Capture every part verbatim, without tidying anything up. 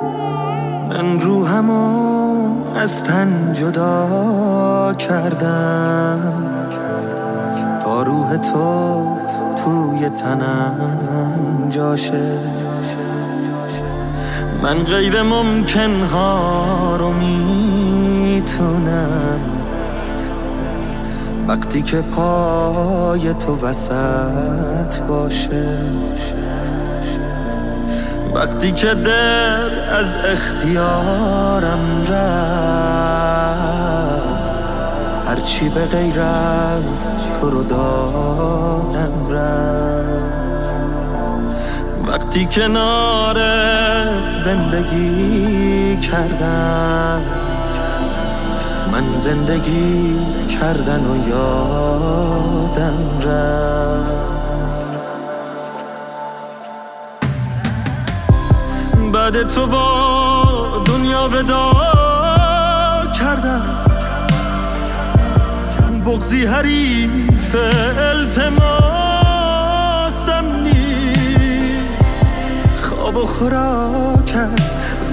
من روحمو از تن جدا کردم تا روح تو توی تنم جاشه. من غیر ممکن ها رو میتونم وقتی که پای تو وسط باشه، وقتی که دل از اختیارم رفت، هرچی به غیر از تو رو دادم رفت، وقتی کنارت زندگی کردم، من زندگی کردن و یادم رفت. بعد تو با دنیا ودا کردم، بغضی حریف التماسم نیست، خواب و خوراک از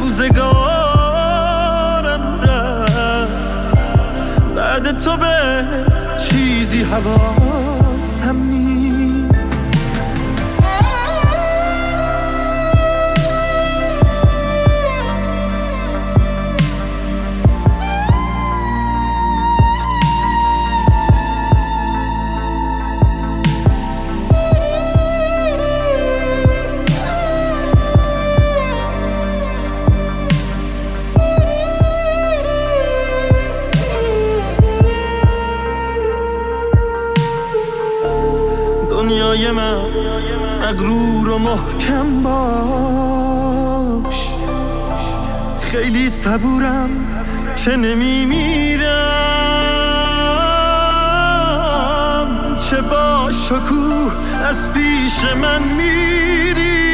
روزگارم رفت، بعد تو به چیزی حواسم نیست. دنیای من مغرور و محکم باش، خیلی صبورم که نمیمیرم، چه با شکوه از پیش من میری،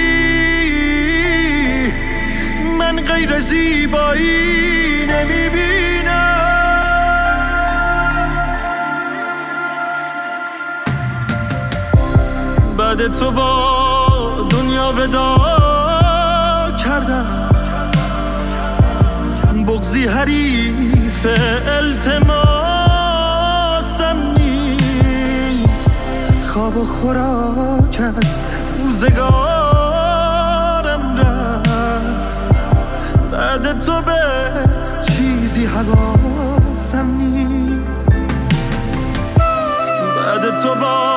من غیر زیبایی نمیبینم. بعد تو با دنیا ودا کردم، بغضی حریف التماسم نیست، خواب و خوراک از روزگارم رفت، بعد تو به چیزی حواسم نیست، بعد تو با